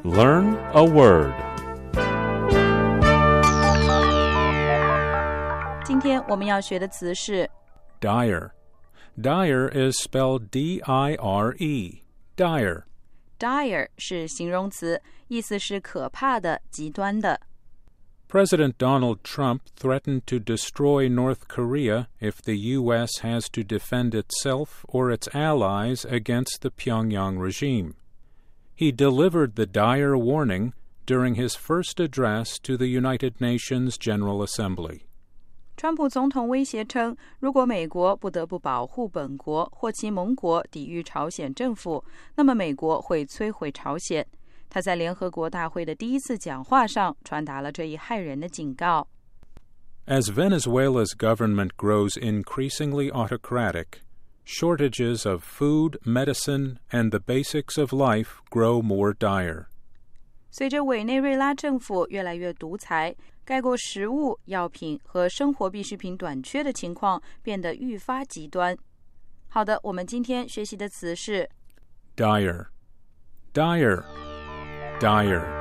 Learn a word. 今天我们要学的词是 Dire. Dire is spelled D-I-R-E. Dire. dire 是形容词，意思是可怕的、极端的。 President Donald Trump threatened to destroy North Korea if the U.S. has to defend itself or its allies against the Pyongyang regime. He delivered the dire warning during his first address to the United Nations General Assembly. 川普总统威胁称，如果美国不得不保护本国或其盟国抵御朝鲜政府，那么美国会摧毁朝鲜。他在联合国大会的第一次讲话上传达了这一骇人的警告。 As Venezuela's government grows increasingly autocratic, shortages of food, medicine, and the basics of life grow more dire. 随着委内瑞拉政府越来越独裁，该国食物、药品和生活必需品短缺的情况变得愈发极端。好的，我们今天学习的词是 Dire. Dire. Dire.